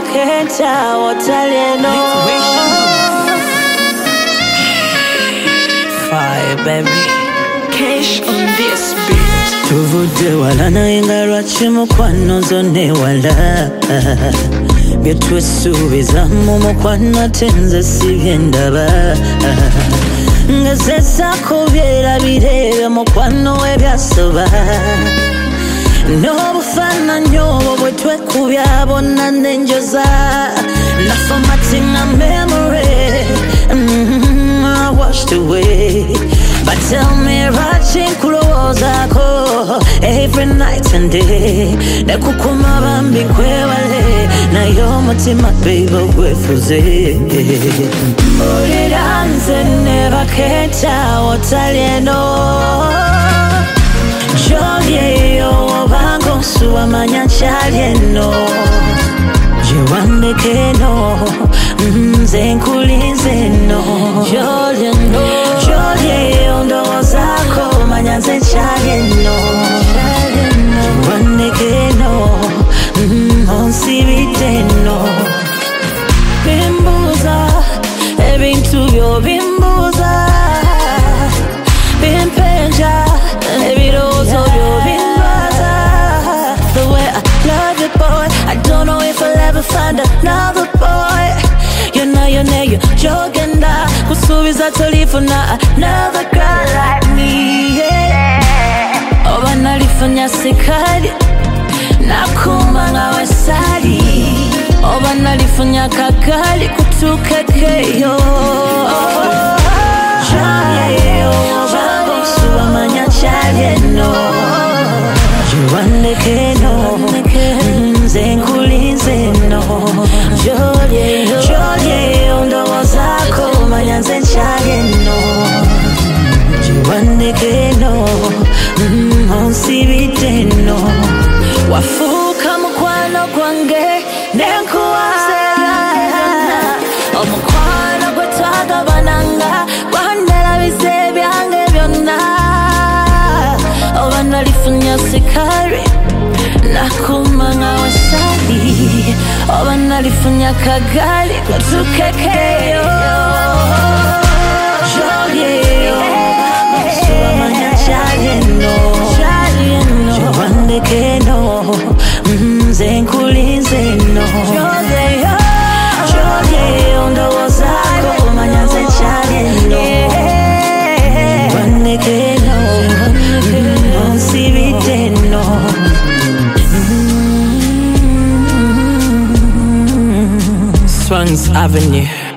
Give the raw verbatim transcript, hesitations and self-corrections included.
kenta otalieno. Fire baby, cash on this beat. Tuvude wala na ingarwa chimukwano zone wala Byetwesubiza mu mukwano atenze sibyendaba Ngazesa kubyera birebe mukwano webyasoba N'obufaananyi bwe twekubyabona nenjoza Nafomatinga memory mm, I washed away But tell me rachi nkulowoozako every night and day Nekukuma bambi nkwewale nayo omutima baby gwefuze Mpulira nze ne baketa otalieno Jolyeyo obanga onsuwa manya nkyalieno Gyewandekeno nze nkulinze eno Jolyeno Jolyeyo ndowoozako manya nze nkyalieno Gyewandekeno onsibidde eno Bimbuuza ebintu byo bimbuuza Bimpenja ebirowoozo byo bindwaza The way I love you boy I don't know if I'll ever find another boy You know you know you joking da Kusubiza tolifuna another girl like me yeah. Oba nalifanya sikali Nakuma ngawe sali Oba nalifanya kagali kutukekeyo Jolyeyo obanga onsuwa manya nkyalieno Gyewandekeno nze nkulinze eno Jolyeyo Jolyeyo ndowoozako manya nze nkyalieno Gyewandekeno onsibidde eno Wafuuka mukwano gwange nenkuwaze Omukwano gwe twagabananga gwanerabiza ebyange byonna Oba nalifunya sikari nakuma ngawe sali Oba nalifunya kagali kutukekeyo Jolyeyo onsuwa manya nkyalieno Gyewandekeno nze nkulinze eno Jolyeyo ndowoozako manya nze nkyalieno Gyewandekeno onsibidde eno Swans Avenue